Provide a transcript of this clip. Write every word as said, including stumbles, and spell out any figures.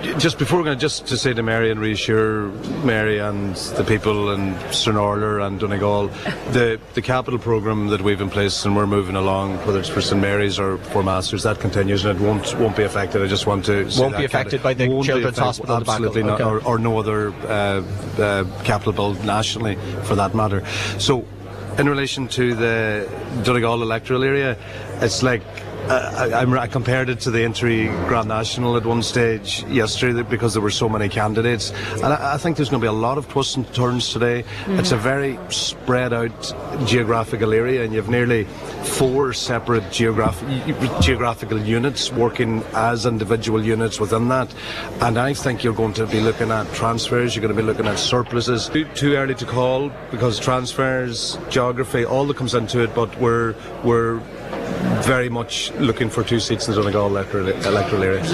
just before we're going to just to say to Mary and reassure Mary and the people in Stranorlar and Donegal, the the capital programme that we've in place and we're moving along, whether it's for St Mary's or for Masters, that continues and it won't won't be affected. I just want to say won't that be affected by the Children's Hospital absolutely debacle. not, Okay. or, or no other uh, uh, capital bill nationally for that matter. So, in relation to the Donegal electoral area, it's like. Uh, I, I compared it to the Intry Grand National at one stage yesterday because there were so many candidates, and I, I think there's going to be a lot of twists and turns today. Mm-hmm. It's a very spread out geographical area, and you have nearly four separate geograph- geographical units working as individual units within that, and I think you're going to be looking at transfers, you're going to be looking at surpluses. Too, too early to call because transfers, geography, all that comes into it, but we're we're very much looking for two seats in the Donegal electoral, electoral area.